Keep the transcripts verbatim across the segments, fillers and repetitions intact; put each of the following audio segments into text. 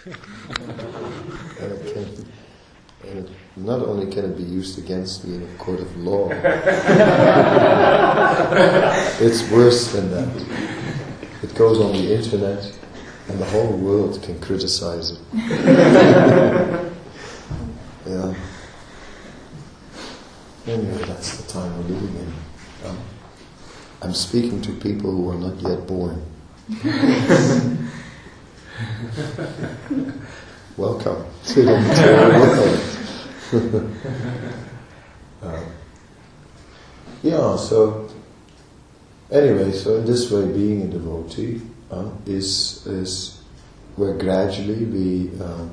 and, it can, and it, not only can it be used against me in a court of law, it's worse than that. It goes on the internet, and the whole world can criticize it. Yeah. Anyway, that's the time we're living in. Um, I'm speaking to people who are not yet born. Welcome. Welcome. uh, yeah, so anyway, so in this way, being a devotee uh, is is where gradually we uh,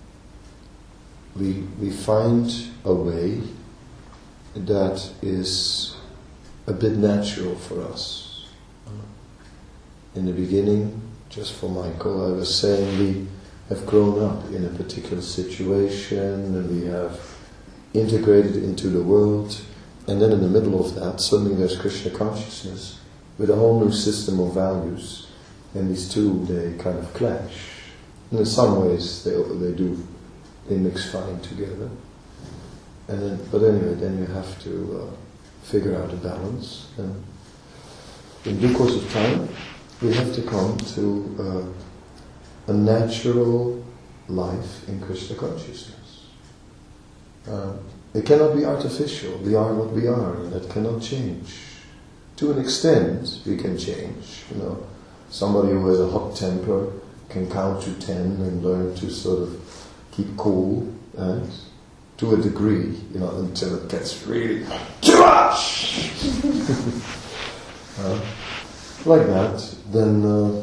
we we find a way that is a bit natural for us. In the beginning, just for Michael, I was saying we have grown up in a particular situation and we have integrated into the world, and then in the middle of that, suddenly there's Krishna consciousness with a whole new system of values, and these two, they kind of clash. And in some ways, they they do, they mix fine together. And then, but anyway, then you have to uh, figure out a balance. And in due course of time, we have to come to uh, a natural life in Krishna consciousness. Uh, it cannot be artificial. We are what we are, and that cannot change. To an extent, we can change. You know, somebody who has a hot temper can count to ten and learn to sort of keep cool, and to a degree, you know, until it gets really too much, uh, like that. Then, uh,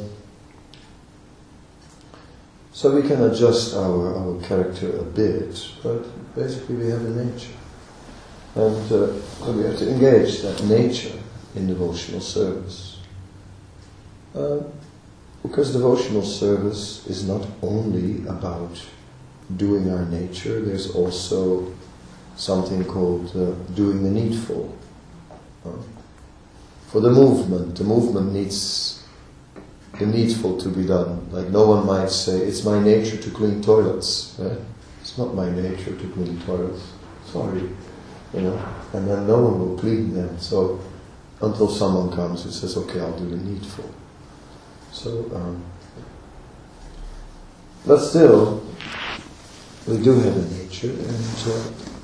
so we can adjust our our character a bit, but basically we have a nature, and uh, so we have to engage that nature in devotional service. Uh, because devotional service is not only about doing our nature, there's also something called uh, doing the needful. Uh, for the movement, the movement needs the needful to be done. Like no one might say, it's my nature to clean toilets. Right? It's not my nature to clean toilets. Sorry. You know, and then no one will clean them. So until someone comes who says, okay, I'll do the needful. So, um, but still, we do have a nature, and uh,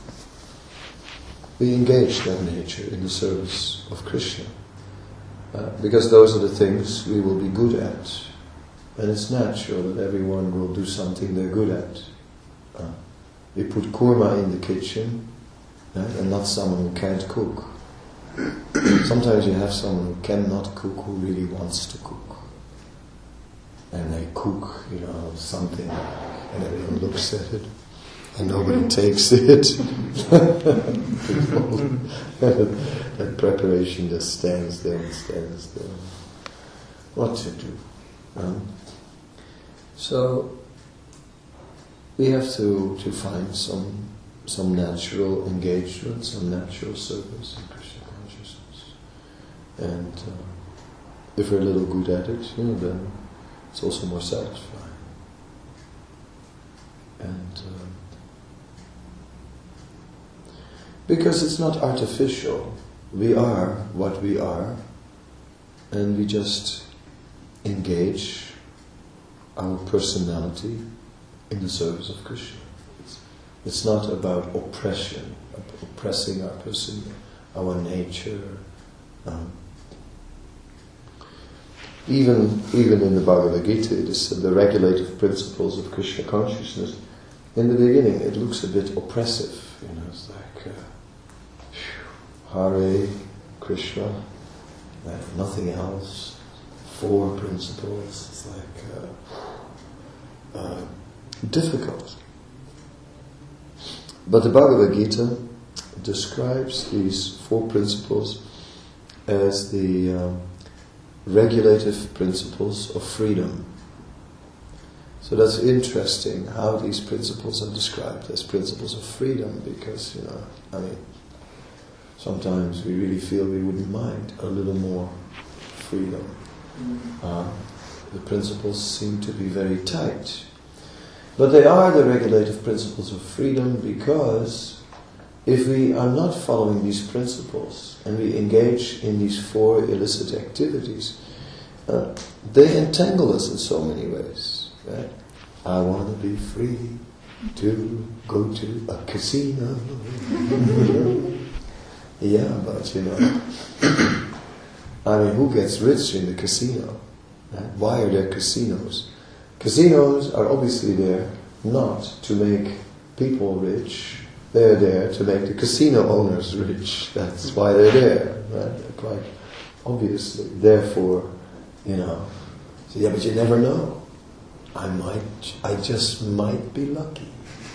we engage that nature in the service of Krishna. Uh, because those are the things we will be good at. And it's natural that everyone will do something they're good at. Uh, we put kurma in the kitchen, uh, and not someone who can't cook. Sometimes you have someone who cannot cook who really wants to cook. And they cook, you know, something, and everyone looks at it, and nobody takes it. That preparation just stands there and stands there. What to do? Um, so we have to, to find some some natural engagement, some natural service in Krishna consciousness. And uh, if we're a little good at it, you know, then it's also more satisfying. And uh, because it's not artificial, we are what we are, and we just engage our personality in the service of Krishna. It's, it's not about oppression, oppressing our person, our nature. Um, Even even in the Bhagavad Gita, it is said the regulative principles of Krishna consciousness. In the beginning, it looks a bit oppressive. You know, it's like uh, Hare Krishna, uh, nothing else. Four principles. It's like uh, uh, difficult. But the Bhagavad Gita describes these four principles as the um, regulative principles of freedom. So that's interesting how these principles are described as principles of freedom, because, you know, I mean, sometimes we really feel we wouldn't mind a little more freedom. Uh, the principles seem to be very tight. But they are the regulative principles of freedom, because if we are not following these principles and we engage in these four illicit activities, uh, they entangle us in so many ways. Right? I want to be free to go to a casino. Yeah, but you know, I mean, who gets rich in the casino? Right? Why are there casinos? Casinos are obviously there not to make people rich. They're there to make the casino owners rich. That's why they're there, right? They're quite obviously. Therefore, you know, so yeah, but you never know. I might, I just might be lucky.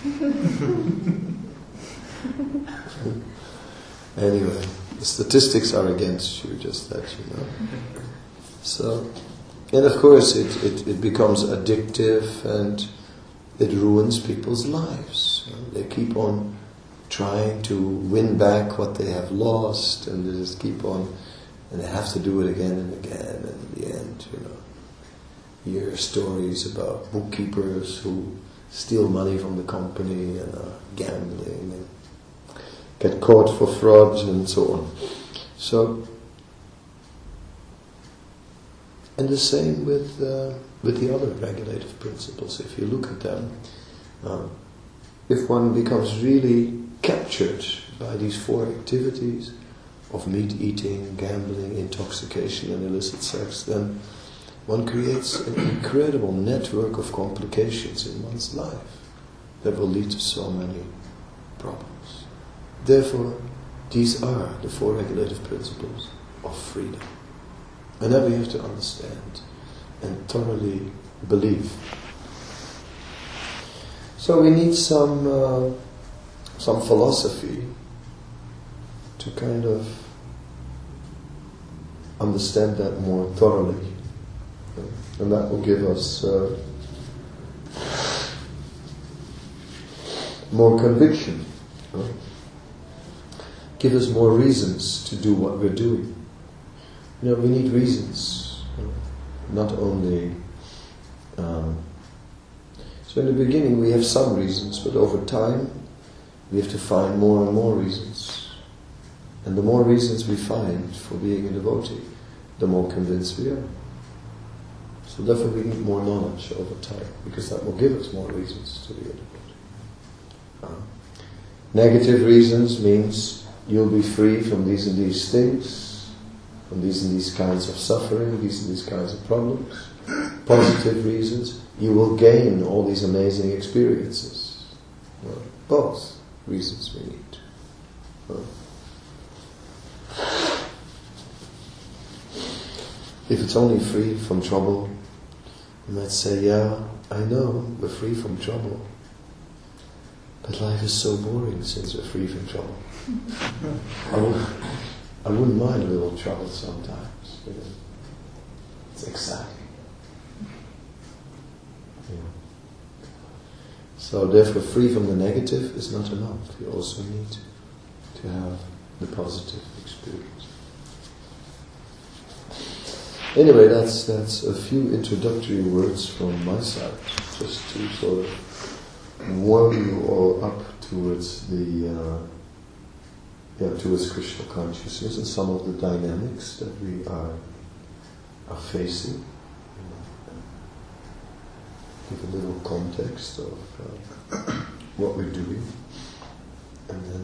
Anyway, the statistics are against you, just that you know. So, and of course it, it, it becomes addictive and it ruins people's lives. You know, they keep on trying to win back what they have lost, and they just keep on, and they have to do it again and again, and in the end, you know, you hear stories about bookkeepers who steal money from the company and are gambling and get caught for fraud and so on. So, and the same with uh, with the other regulative principles. If you look at them, uh, if one becomes really captured by these four activities of meat eating, gambling, intoxication and illicit sex, then one creates an incredible network of complications in one's life that will lead to so many problems. Therefore, these are the four regulative principles of freedom. And that we have to understand and thoroughly believe. So we need some uh, some philosophy to kind of understand that more thoroughly. And that will give us uh, more conviction. Right? Give us more reasons to do what we're doing. You know, we need reasons. You know, not only... Um, so in the beginning we have some reasons, but over time we have to find more and more reasons. And the more reasons we find for being a devotee, the more convinced we are. So therefore we need more knowledge over time, because that will give us more reasons to be a devotee. Uh, negative reasons means you'll be free from these and these things, from these and these kinds of suffering, these and these kinds of problems. Positive reasons, you will gain all these amazing experiences. Well, both reasons we need. Uh, if it's only free from trouble, you might say, yeah, I know, we're free from trouble. But life is so boring since we're free from trouble. I, would, I wouldn't mind a little trouble sometimes. You know. It's exciting. Yeah. So therefore, free from the negative is not enough. You also need to have the positive experience. Anyway, that's that's a few introductory words from my side, just to sort of warm you all up towards the uh, yeah towards Krishna consciousness and some of the dynamics that we are are facing. You know, give a little context of uh, what we're doing, and then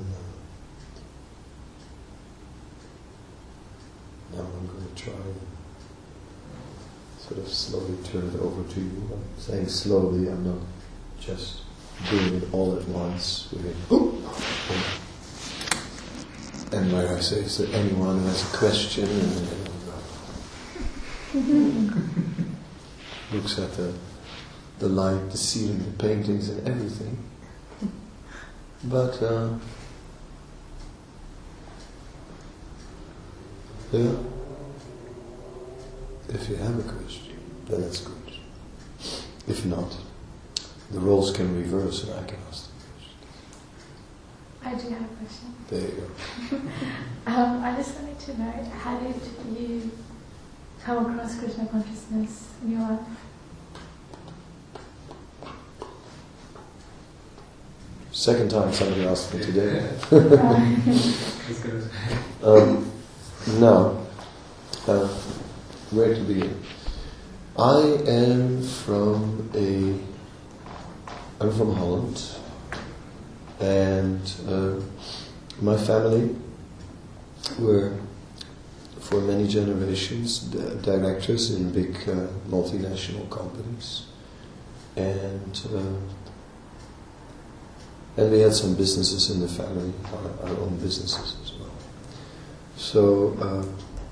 uh, now I'm going to try and sort of slowly turn it over to you. I'm saying slowly, I'm not just doing it all at once. And like I say, is there anyone who has a question? And, and, uh, looks at the the light, the ceiling, the paintings and everything. But uh, yeah. If you have a question, then it's good. If not, the roles can reverse and I can ask the question. I do have a question. There you go. um, I just wanted to know, how did you come across Krishna consciousness in your life? Second time somebody asked me today. That's good. um, now, uh, where to begin? I am from a. I'm from Holland, and uh, my family were, for many generations, di- directors in big uh, multinational companies, and uh, and we had some businesses in the family, our, our own businesses as well. So uh,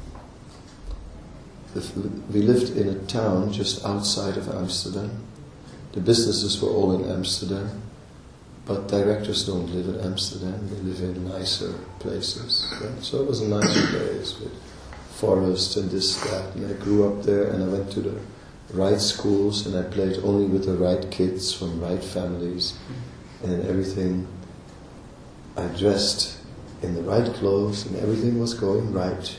if we lived in a town just outside of Amsterdam. The businesses were all in Amsterdam, but directors don't live in Amsterdam, they live in nicer places. Right? So it was a nice place with forest and this, that, and I grew up there and I went to the right schools and I played only with the right kids from right families and everything. I dressed in the right clothes and everything was going right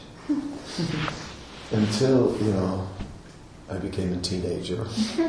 until, you know, I became a teenager.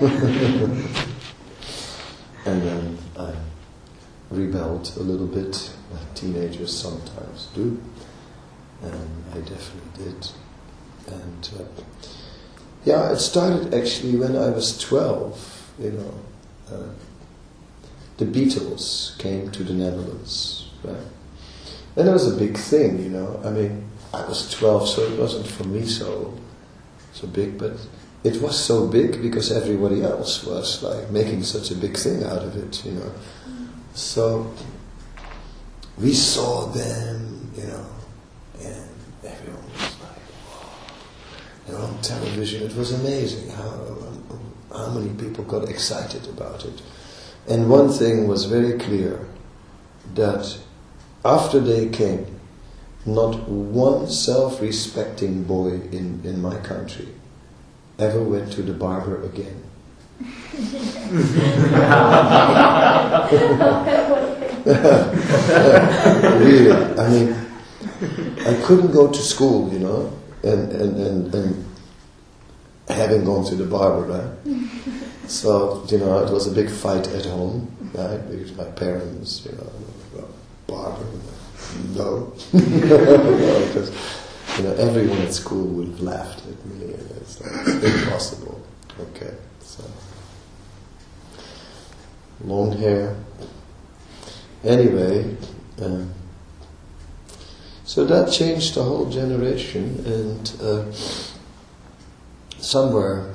And then I rebelled a little bit, like teenagers sometimes do. And I definitely did. And uh, yeah, it started actually when I was twelve, you know. Uh, the Beatles came to the Netherlands, right? And it was a big thing, you know. I mean, I was twelve, so it wasn't for me so so big, but it was so big because everybody else was like making such a big thing out of it, you know. So we saw them, you know, and everyone was like, wow. They were on television. It was amazing how how many people got excited about it. And one thing was very clear, that after they came, not one self-respecting boy in, in my country ever went to the barber again. Really, I mean, I couldn't go to school, you know, and, and, and, and having gone to the barber, right? So, you know, it was a big fight at home, right? Because my parents, you know, barber, no. No, because, you know, everyone at school would have laughed at me, and it's like, it's impossible. Okay, so. Long hair. Anyway, um, so that changed the whole generation, and uh, somewhere,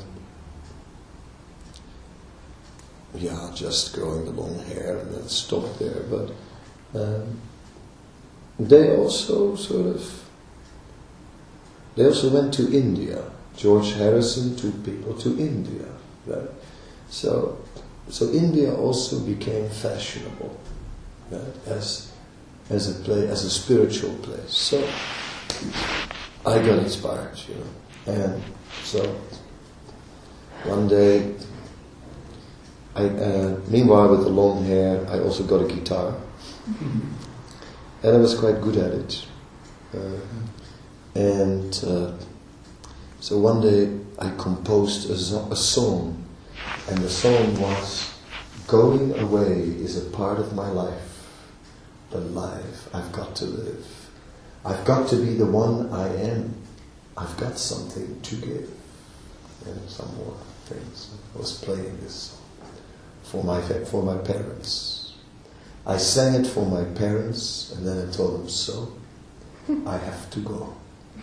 yeah, just growing the long hair and then stopped there, but um, they also sort of, they also went to India. George Harrison took people to India, right? So, so India also became fashionable, right? As as a place, as a spiritual place. So I got inspired, you know, and so one day, I uh, meanwhile with the long hair, I also got a guitar, and I was quite good at it. Uh, and uh, so one day I composed a, zo- a song, and the song was, "Going away is a part of my life, but life I've got to live. I've got to be the one I am. I've got something to give." And some more things. I was playing this song for my for my parents. I sang it for my parents, and then I told them, so I have to go.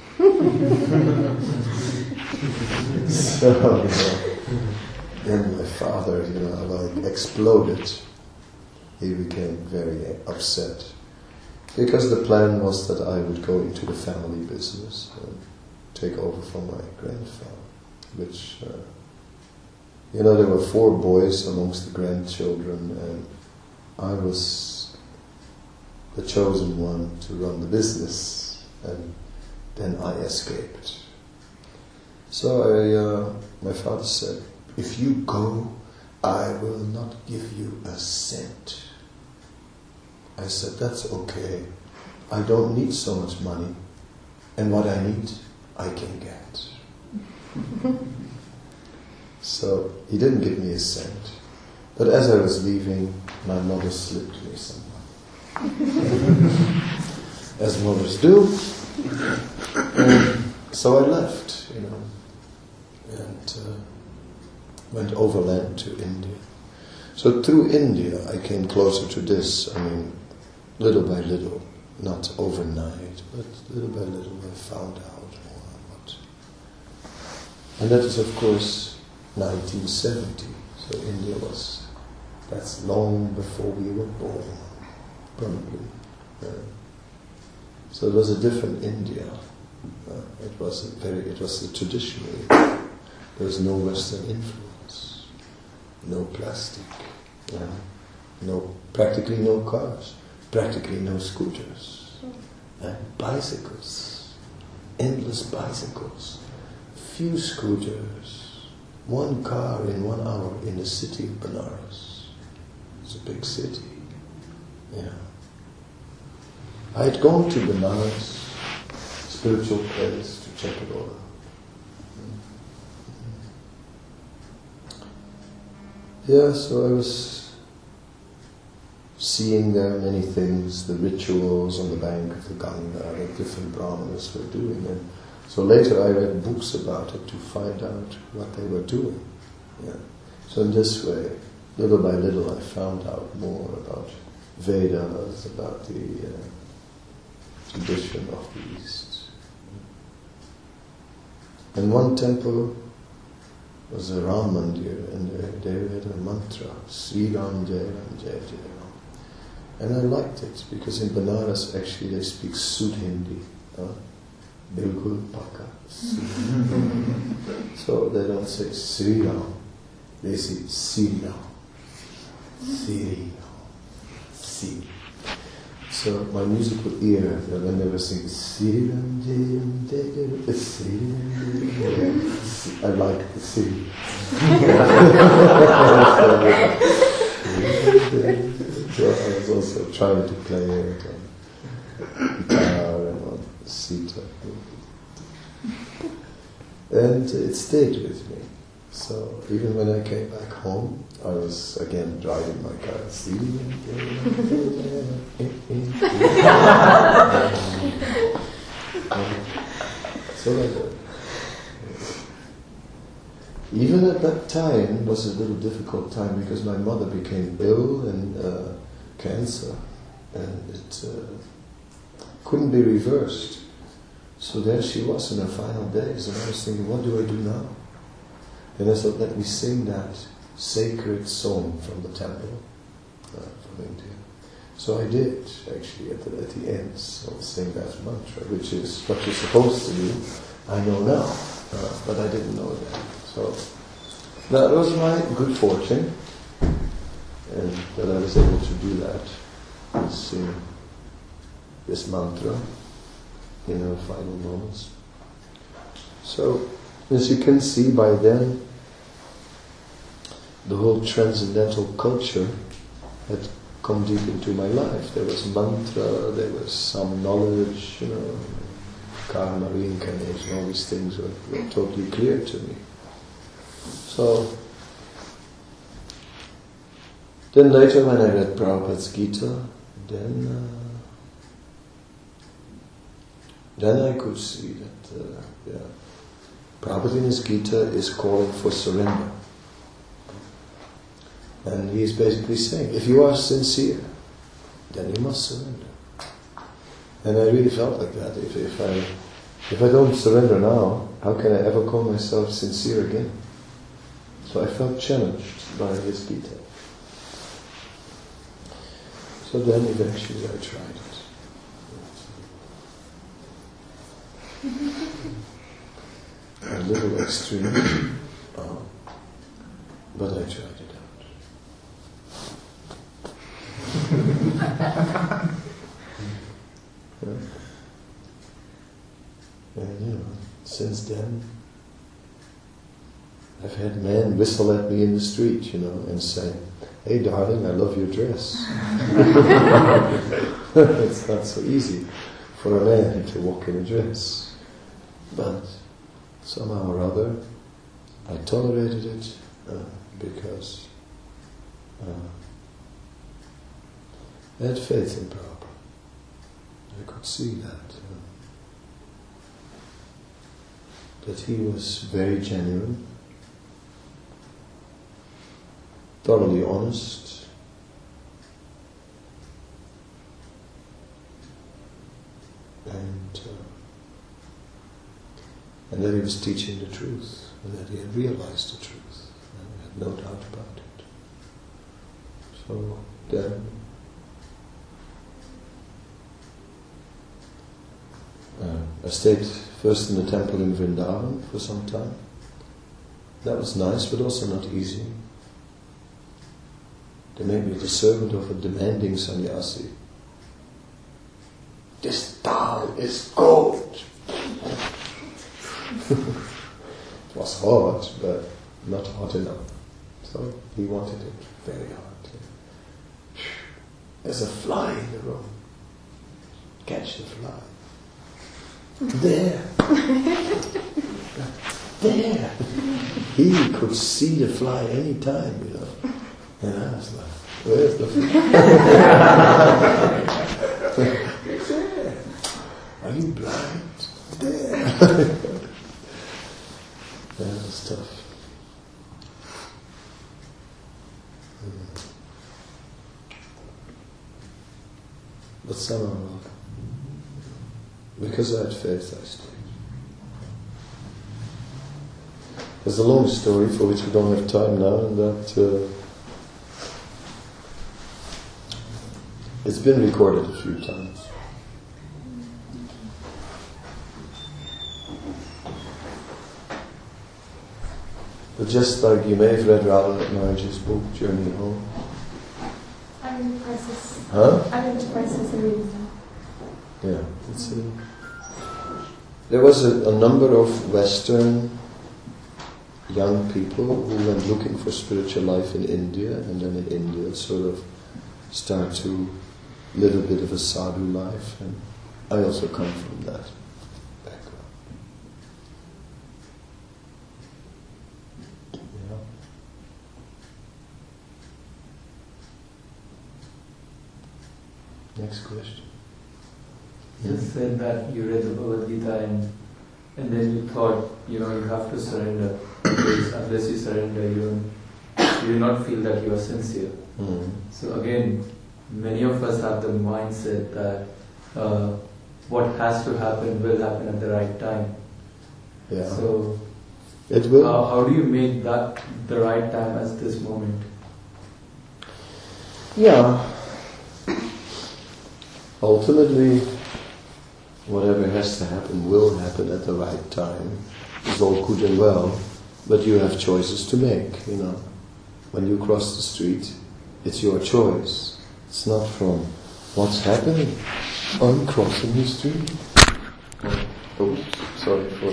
So, you know, then my father, you know, like exploded. He became very upset, because the plan was that I would go into the family business and take over from my grandfather, which, uh, you know, there were four boys amongst the grandchildren, and I was the chosen one to run the business, and then I escaped. So I, uh, my father said, "If you go, I will not give you a cent." I said, "That's okay. I don't need so much money, and what I need, I can get." So he didn't give me a cent, But as I was leaving, my mother slipped me somewhere. As mothers do. And so I left, you know, and uh, went overland to India. So through India I came closer to this, I mean, little by little, not overnight, but little by little I found out more what. And that is of course nineteen seventy, so India was, that's long before we were born, probably. Yeah. So it was a different India. Uh, it was a very, it was a traditional India. There was no Western influence, no plastic, yeah. no, practically no cars, practically no scooters, and bicycles, endless bicycles, few scooters, one car in one hour in the city of Benares. It's a big city, yeah. I had gone to Benares, spiritual place, to check it all out. Yeah, so I was seeing there many things, the rituals on the bank of the Ganga that different brahmanas were doing. And so later I read books about it to find out what they were doing. Yeah. So in this way, little by little, I found out more about Vedas, about the uh, tradition of the East. And one temple was a Ram Mandir, and they, they had a mantra, Sri Ram Jai Ram Jai Jai Ram. And I liked it, because in Benares actually they speak Sudh Hindi, uh, Bilkul Paka. So they don't say Sri Ram, they say Sri Ram. Sri Ram. Sri. So my musical ear, when they were singing Sri Ram Jai Ram Jai Jai Ram, Sri Ram Jai Ram, I liked the Sri. So I was also trying to play it on guitar and on sitar. And it stayed with me. So even when I came back home, I was again driving my car. So like that. Even at that time was a little difficult time because my mother became ill and uh, cancer, and it uh, couldn't be reversed. So there she was in her final days, and I was thinking, what do I do now? And I thought, let me sing that sacred song from the temple uh, from India. So I did, actually, at the, at the end, so sing that mantra, which is what you're supposed to do. I know now, uh, but I didn't know then. So that was my good fortune, and that I was able to do that, and sing this mantra in our final moments. So, as you can see by then, the whole transcendental culture had come deep into my life. There was mantra, there was some knowledge, you know, karma, reincarnation, all these things were, were totally clear to me. So, then later when I read Prabhupada's Gita, then uh, then I could see that, uh, yeah, Prabhupada in his Gita is calling for surrender. And he is basically saying, if you are sincere, then you must surrender. And I really felt like that. If, if I if I don't surrender now, how can I ever call myself sincere again? So I felt challenged by his Gita. So then eventually I tried it. A little extreme, uh, but I tried it out. Yeah. And you know, since then, I've had men whistle at me in the street, you know, and say, "Hey darling, I love your dress." It's not so easy for a man to walk in a dress. But somehow or other, I tolerated it uh, because Uh, I had faith in Prabhupada. I could see that. Uh, that he was very genuine, thoroughly honest, and uh, and that he was teaching the truth, and that he had realized the truth, and I had no doubt about it. So then uh, I stayed first in the temple in Vrindavan for some time. That was nice, but also not easy. They made me the servant of a demanding sannyasi. This dal is gold. It was hot, but not hot enough. So he wanted it very hot. There's a fly in the room. Catch the fly. There. There. He could see the fly any time, you know. And I was like, where's the fly? There. Are you blind? There. That was tough. Mm. But somehow, because I had faith, I stayed. There's a long story for which we don't have time now, and that uh, it's been recorded a few times. But just like you may have read Radha Maharaj's book, Journey Home. I'm in the process. Huh? I'm in the process of reading them. Yeah, it's a, there was a, a number of Western young people who went looking for spiritual life in India, and then in India sort of start to live a bit of a sadhu life, and I also come from that background. Yeah. Next question. You said that you read the Bhagavad Gita and and then you thought, you know, you have to surrender, because unless you surrender, you don't, you do not feel that you are sincere. Mm. So again, many of us have the mindset that uh, what has to happen will happen at the right time. Yeah. So it will. How, how do you make that the right time at this moment? Yeah. Ultimately, whatever has to happen will happen at the right time. It's all good and well, but you have choices to make, you know. When you cross the street, it's your choice. It's not from what's happening. I'm crossing the street. Oh, oops, sorry for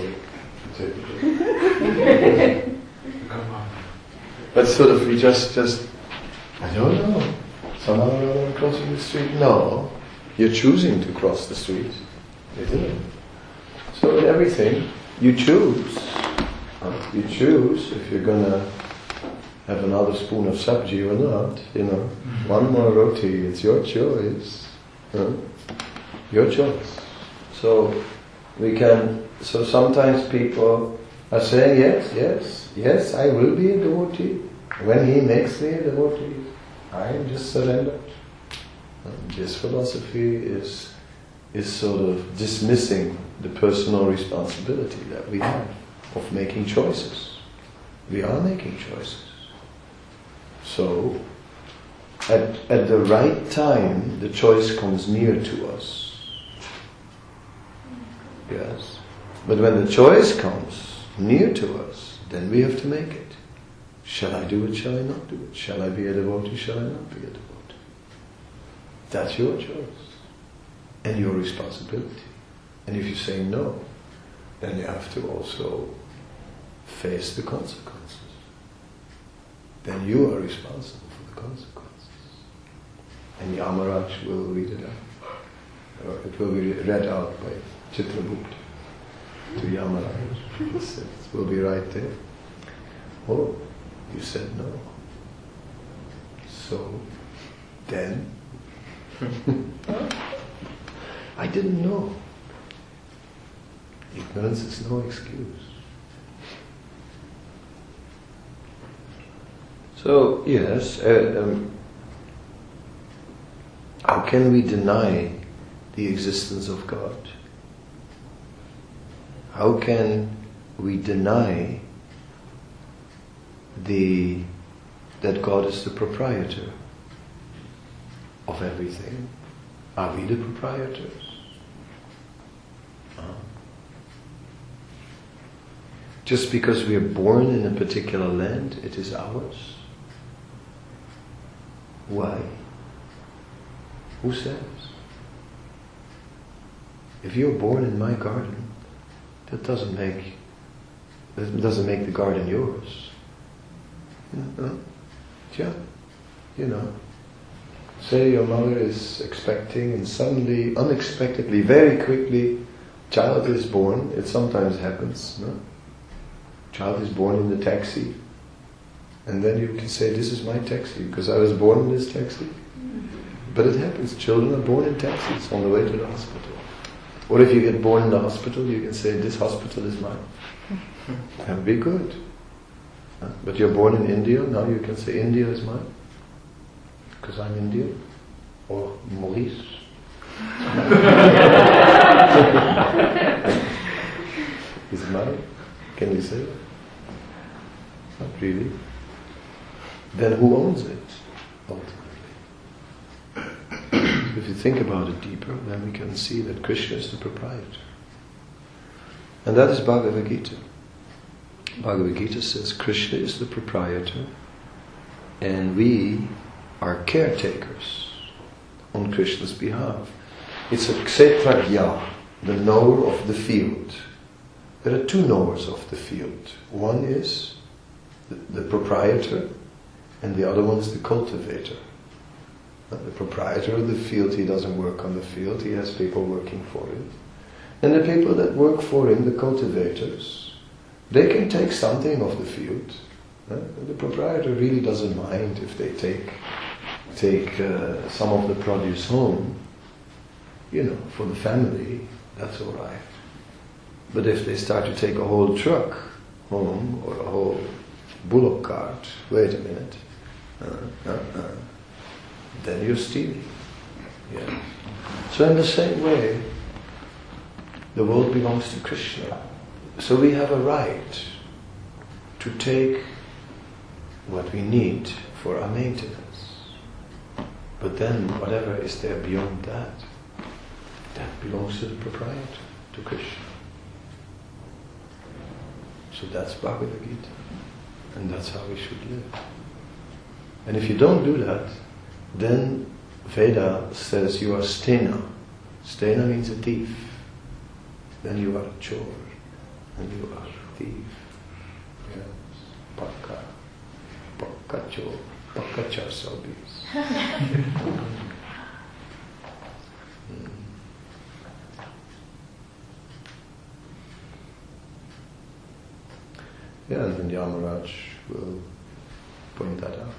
But sort of we just, just, I don't know. Somehow I'm crossing the street. No, you're choosing to cross the street. You didn't. So in everything, you choose. You choose if you're gonna have another spoon of sabji or not. You know, one more roti. It's your choice. Huh? Your choice. So we can. So sometimes people are saying, yes, yes, yes, I will be a devotee. When he makes me a devotee, I am just surrendered. And this philosophy is is sort of dismissing the personal responsibility that we have of making choices. We are making choices. So, at, at the right time, the choice comes near to us. Yes. But when the choice comes near to us, then we have to make it. Shall I do it? Shall I not do it? Shall I be a devotee? Shall I not be a devotee? That's your choice. And your responsibility. And if you say no, then you have to also face the consequences. Then you are responsible for the consequences. And Yamaraj will read it out. Or it will be read out by Chitragupta to Yamaraj. It will be right there. Oh, you said no. So, then, I didn't know. Ignorance is no excuse. So, yes, uh, um, how can we deny the existence of God? How can we deny the that God is the proprietor of everything? Are we the proprietors? Uh, just because we are born in a particular land, it is ours? Why? Who says? If you're born in my garden, that doesn't make that doesn't make the garden yours. Uh, yeah, you know. Say your mother is expecting, and suddenly, unexpectedly, very quickly, child is born. It sometimes happens. No? Child is born in the taxi, and then you can say, "This is my taxi because I was born in this taxi." But it happens. Children are born in taxis on the way to the hospital. Or if you get born in the hospital, you can say, "This hospital is mine." That would be good. But you're born in India, now you can say, "India is mine, because I'm Indian." Or Maurice. Is mine? Can you say that? Not really. Then who owns it, ultimately? If you think about it deeper, then we can see that Krishna is the proprietor. And that is Bhagavad Gita. Bhagavad Gita says Krishna is the proprietor and we are caretakers on Krishna's behalf. It's a kshetrajya, the knower of the field. There are two knowers of the field. One is the, the proprietor and the other one is the cultivator. The proprietor of the field, he doesn't work on the field, he has people working for him. And the people that work for him, the cultivators, they can take something of the field. Uh, the proprietor really doesn't mind if they take take uh, some of the produce home. You know, for the family, that's all right. But if they start to take a whole truck home or a whole bullock cart, wait a minute, uh, uh, uh, then you're stealing. Yeah. So in the same way, the world belongs to Krishna. So we have a right to take what we need for our maintenance. But then whatever is there beyond that, that belongs to the proprietor, to Krishna. So that's Bhagavad Gita. And that's how we should live. And if you don't do that, then Veda says you are stena. Stena means a thief. Then you are a chore. And you are a thief. Yes. Pakka. Pakka chore. Pakka char sobis. Yeah, and then Yamaraj will point that out.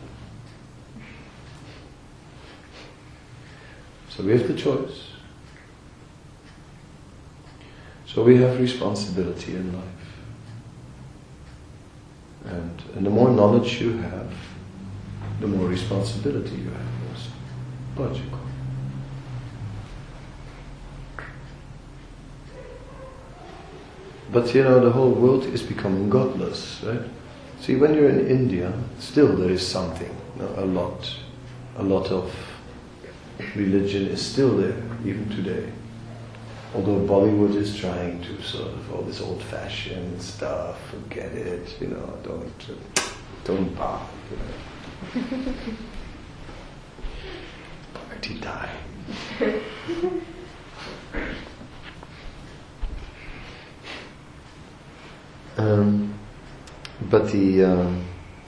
So we have the choice. So we have responsibility in life. And, and the more knowledge you have, the more responsibility you have also. Logical. But you know, the whole world is becoming godless, right? See, when you're in India, still there is something, you know, a lot, a lot of religion is still there, even today. Although Bollywood is trying to sort of all this old-fashioned stuff, forget it, you know, don't, don't bother, you know. Party time. um, but the um,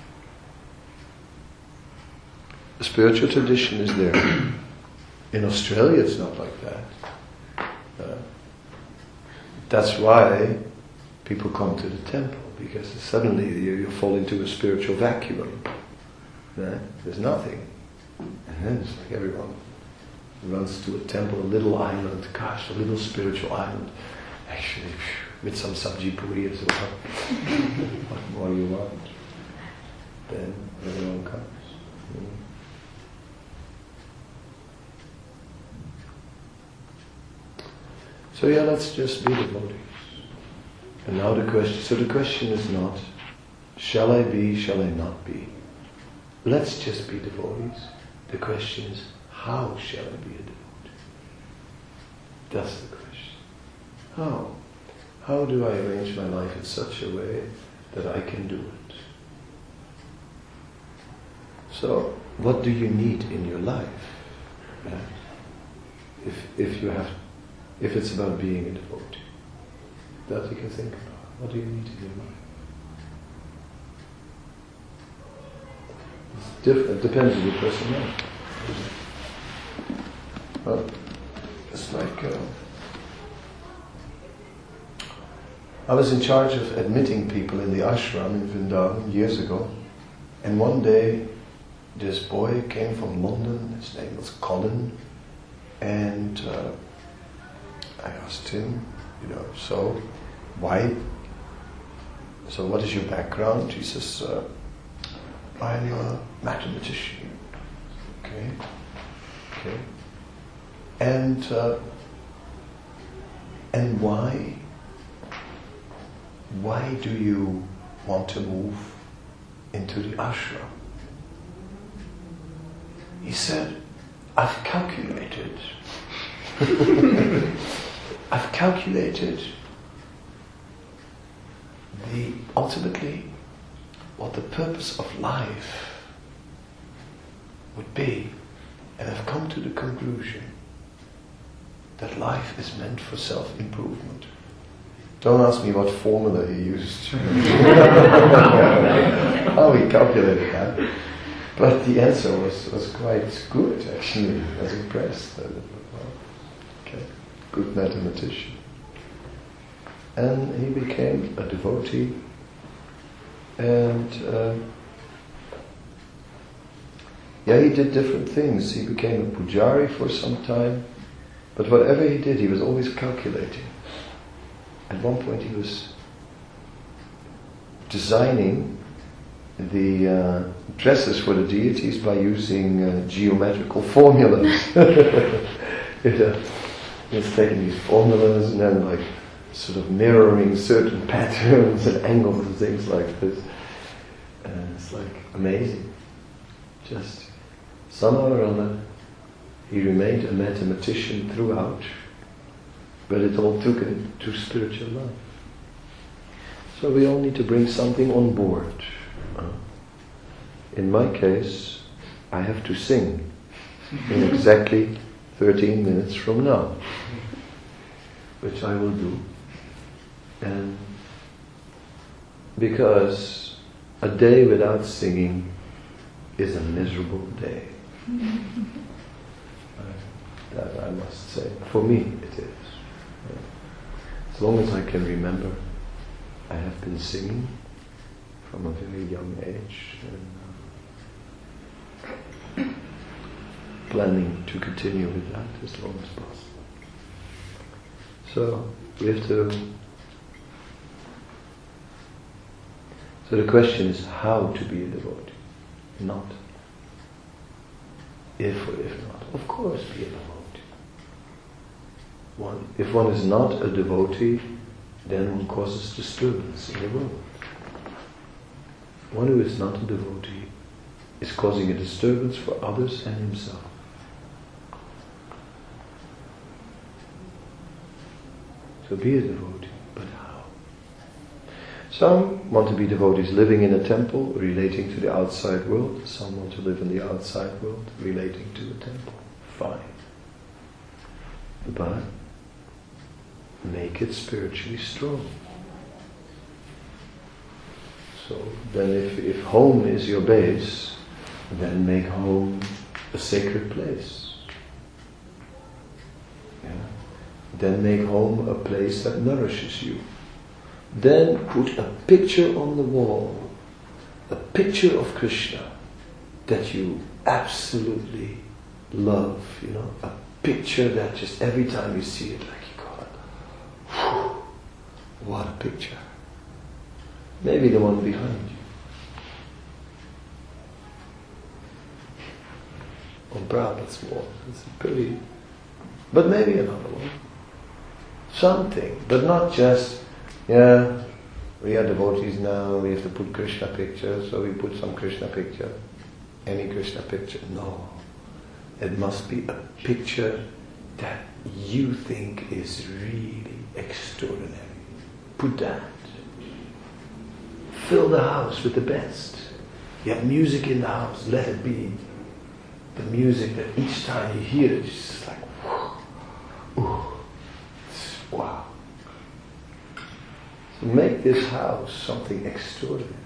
spiritual tradition is there. In Australia, it's not like that. Uh, that's why people come to the temple, because suddenly you, you fall into a spiritual vacuum. Right? There's nothing. And then it's like everyone runs to a temple, a little island, gosh, a little spiritual island. Actually, with some sabji puri as well. What more you want? Then everyone comes. Mm. So yeah, let's just be devotees. And now the question, so the question is not, shall I be, shall I not be? Let's just be devotees. The question is, how shall I be a devotee? That's the question. How? How do I arrange my life in such a way that I can do it? So, what do you need in your life? Right? If if you have, if it's about being a devotee, that you can think about. What do you need in your life? It's different. It depends on your personality. Well, it's like uh, I was in charge of admitting people in the ashram in Vrindavan years ago, and one day this boy came from London. His name was Colin, and uh, I asked him, you know, so why? So what is your background? He says, uh, I'm a mathematician. Okay, okay, and uh, and why? Why do you want to move into the ashram? He said, I've calculated. I've calculated the ultimately what the purpose of life would be, and I've come to the conclusion that life is meant for self-improvement. Don't ask me what formula he used. How he calculated that. But the answer was, was quite good, actually. I was impressed. Okay, good mathematician. And he became a devotee. And uh, yeah, he did different things. He became a pujari for some time. But whatever he did, he was always calculating. At one point he was designing the uh, dresses for the deities by using uh, geometrical formulas. you know, he was taking these formulas and then like sort of mirroring certain patterns and angles and things like this. And it's like amazing. Just somehow or other he remained a mathematician throughout. But it all took it to spiritual life. So we all need to bring something on board. In my case, I have to sing in exactly thirteen minutes from now, which I will do. And because a day without singing is a miserable day. That I must say. For me, it is. As long as I can remember, I have been singing from a very young age, and uh, planning to continue with that as long as possible. So we have to. So the question is how to be a devotee, not if or if not. Of course, be a devotee. One, if one is not a devotee, then one causes disturbance in the world. One who is not a devotee is causing a disturbance for others and himself. So be a devotee, but how? Some want to be devotees living in a temple, relating to the outside world. Some want to live in the outside world, relating to the temple. Fine. But make it spiritually strong. So then if, if home is your base, then make home a sacred place. Yeah. Then make home a place that nourishes you. Then put a picture on the wall, a picture of Krishna, that you absolutely love, you know, a picture that just every time you see it, like you go, whew, what a picture. Maybe the one behind you. Or perhaps more. It's pretty. But maybe another one. Something, but not just, yeah, we are devotees now, we have to put Krishna picture, so we put some Krishna picture. Any Krishna picture. No. It must be a picture that you think is really extraordinary. Put that. Fill the house with the best. You have music in the house, let it be the music that each time you hear it, it's just like, whoo, ooh, wow. So make this house something extraordinary.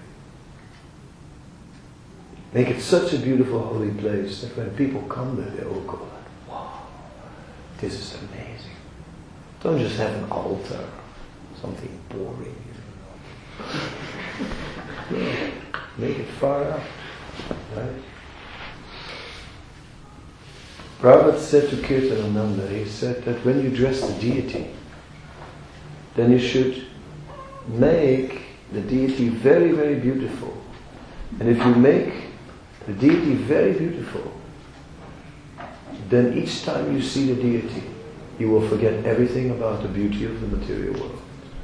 Make it such a beautiful holy place that when people come there, they all go like, wow, this is amazing. Don't just have an altar, something boring. You know. Yeah, make it far out, right? Prabhupada said to Kirtanananda, he said that when you dress the deity, then you should make the deity very, very beautiful. And if you make the deity very beautiful, then each time you see the deity, you will forget everything about the beauty of the material world.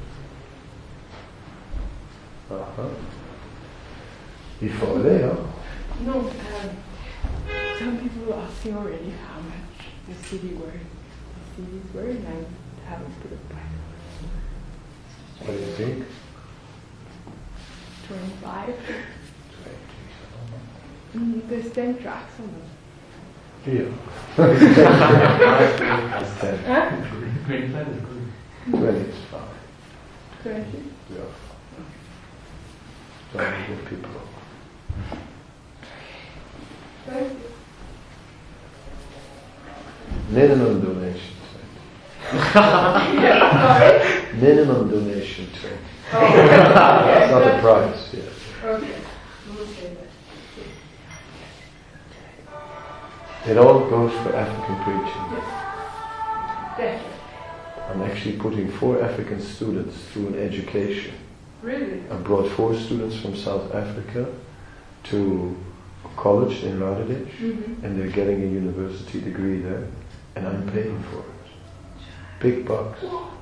Uh-huh. You follow it, huh? No, um, some people ask me already how much the C D worth. The C D's worth, and I haven't put it back. What do you think? twenty-five. Mm, there's ten tracks on them. Yeah. That's ten. Huh? twenty-five is good. Twenty is fine. twenty? Yeah. Don't give people. Thank you. Minimum donation. Sorry? Minimum donation too. Oh, okay. Not the price, yes. Okay. We'll say that. It all goes for African preaching. Definitely. I'm actually putting four African students through an education. Really? I brought four students from South Africa to a college in Radovich, Mm-hmm. and they're getting a university degree there, and I'm paying for it. Big bucks.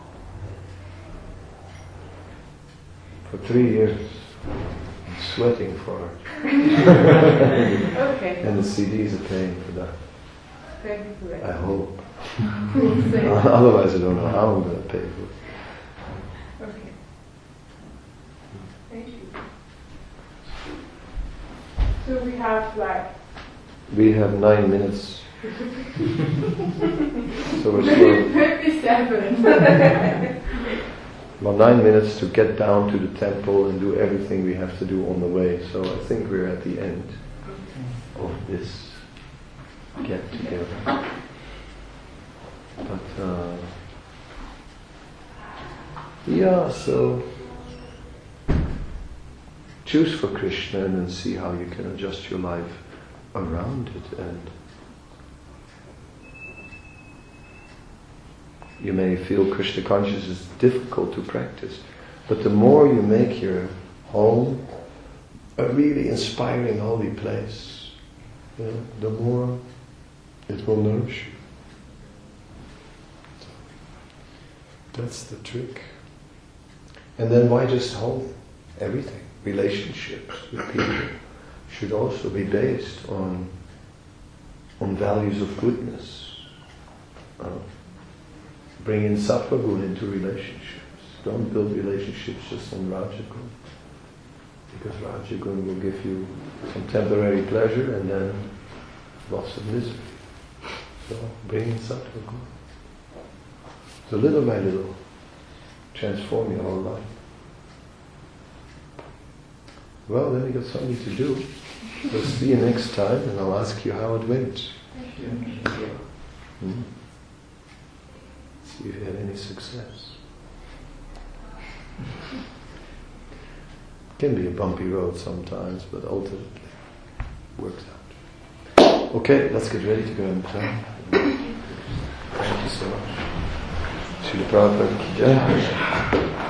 For three years. I'm sweating for it. Okay. And the C Ds are paying for that. Thank you for I that. hope. We'll say that. Otherwise I don't know how I'm going to pay for it. Okay. Thank you. So we have like We have nine minutes. So we're still fifty-seven. well, nine minutes to get down to the temple and do everything we have to do on the way. So I think we're at the end of this get together. But uh, yeah, so choose for Krishna and then see how you can adjust your life around it. And you may feel Krishna consciousness is difficult to practice, but the more you make your home a really inspiring holy place, you know, the more it will nourish you. That's the trick. And then why just home? Everything. Relationships with people should also be based on on values of goodness. Uh, bring in sattva guna into relationships. Don't build relationships just on rajagun, because rajagun will give you some temporary pleasure and then lots of misery. So bring in sattva guna. So little by little, transform your whole life. Well, then we got something to do. So see you next time, and I'll ask you how it went. Thank you. Hmm. See if you had any success. Can be a bumpy road sometimes, but ultimately works out. Okay, let's get ready to go and pray. Thank you so much. Srila Prabhupada ki jai.